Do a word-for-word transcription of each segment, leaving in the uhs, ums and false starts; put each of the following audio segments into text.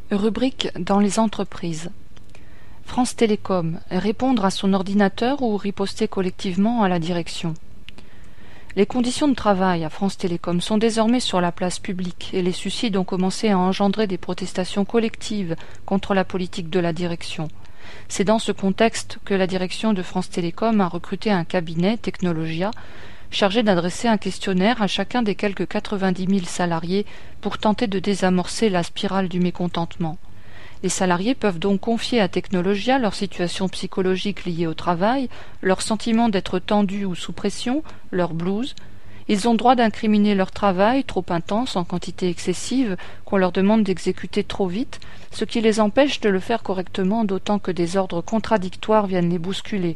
Rubrique dans les entreprises. France Télécom, répondre à son ordinateur ou riposter collectivement à la direction. Les conditions de travail à France Télécom sont désormais sur la place publique et les suicides ont commencé à engendrer des protestations collectives contre la politique de la direction. C'est dans ce contexte que la direction de France Télécom a recruté un cabinet, Technologia, chargé d'adresser un questionnaire à chacun des quelques quatre-vingt-dix mille salariés pour tenter de désamorcer la spirale du mécontentement. Les salariés peuvent donc confier à Technologia leur situation psychologique liée au travail, leur sentiment d'être tendus ou sous pression, leur blues. Ils ont droit d'incriminer leur travail, trop intense, en quantité excessive, qu'on leur demande d'exécuter trop vite, ce qui les empêche de le faire correctement, d'autant que des ordres contradictoires viennent les bousculer.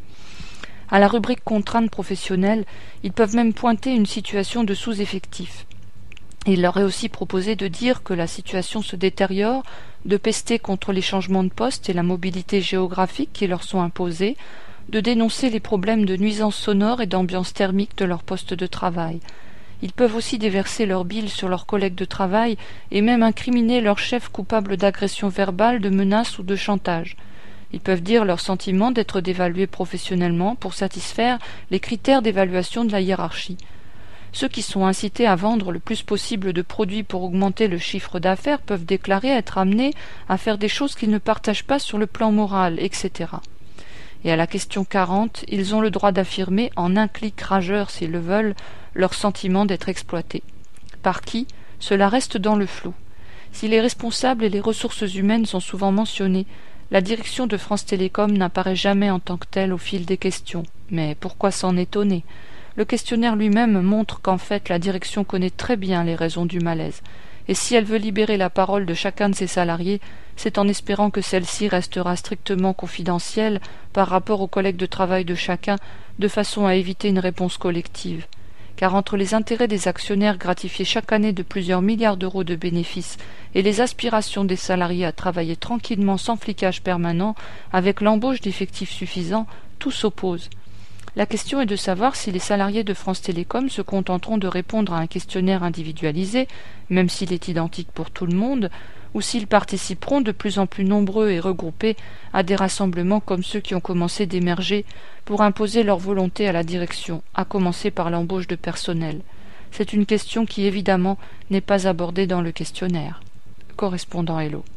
À la rubrique contraintes professionnelles, ils peuvent même pointer une situation de sous-effectif. Il leur est aussi proposé de dire que la situation se détériore, de pester contre les changements de poste et la mobilité géographique qui leur sont imposés, de dénoncer les problèmes de nuisances sonores et d'ambiance thermique de leur poste de travail. Ils peuvent aussi déverser leur bile sur leurs collègues de travail et même incriminer leur chef coupable d'agression verbale, de menaces ou de chantage. Ils peuvent dire leur sentiment d'être dévalués professionnellement pour satisfaire les critères d'évaluation de la hiérarchie. Ceux qui sont incités à vendre le plus possible de produits pour augmenter le chiffre d'affaires peuvent déclarer être amenés à faire des choses qu'ils ne partagent pas sur le plan moral, et cetera. Et à la question quarante, ils ont le droit d'affirmer, en un clic rageur s'ils le veulent, leur sentiment d'être exploités. Par qui? Cela reste dans le flou. Si les responsables et les ressources humaines sont souvent mentionnés, la direction de France Télécom n'apparaît jamais en tant que telle au fil des questions. Mais pourquoi s'en étonner? Le questionnaire lui-même montre qu'en fait la direction connaît très bien les raisons du malaise. Et si elle veut libérer la parole de chacun de ses salariés, c'est en espérant que celle-ci restera strictement confidentielle par rapport aux collègues de travail de chacun, de façon à éviter une réponse collective. Car entre les intérêts des actionnaires gratifiés chaque année de plusieurs milliards d'euros de bénéfices et les aspirations des salariés à travailler tranquillement sans flicage permanent, avec l'embauche d'effectifs suffisants, tout s'oppose. La question est de savoir si les salariés de France Télécom se contenteront de répondre à un questionnaire individualisé, même s'il est identique pour tout le monde, ou s'ils participeront de plus en plus nombreux et regroupés à des rassemblements comme ceux qui ont commencé d'émerger pour imposer leur volonté à la direction, à commencer par l'embauche de personnel. C'est une question qui évidemment n'est pas abordée dans le questionnaire. Correspondant Hello.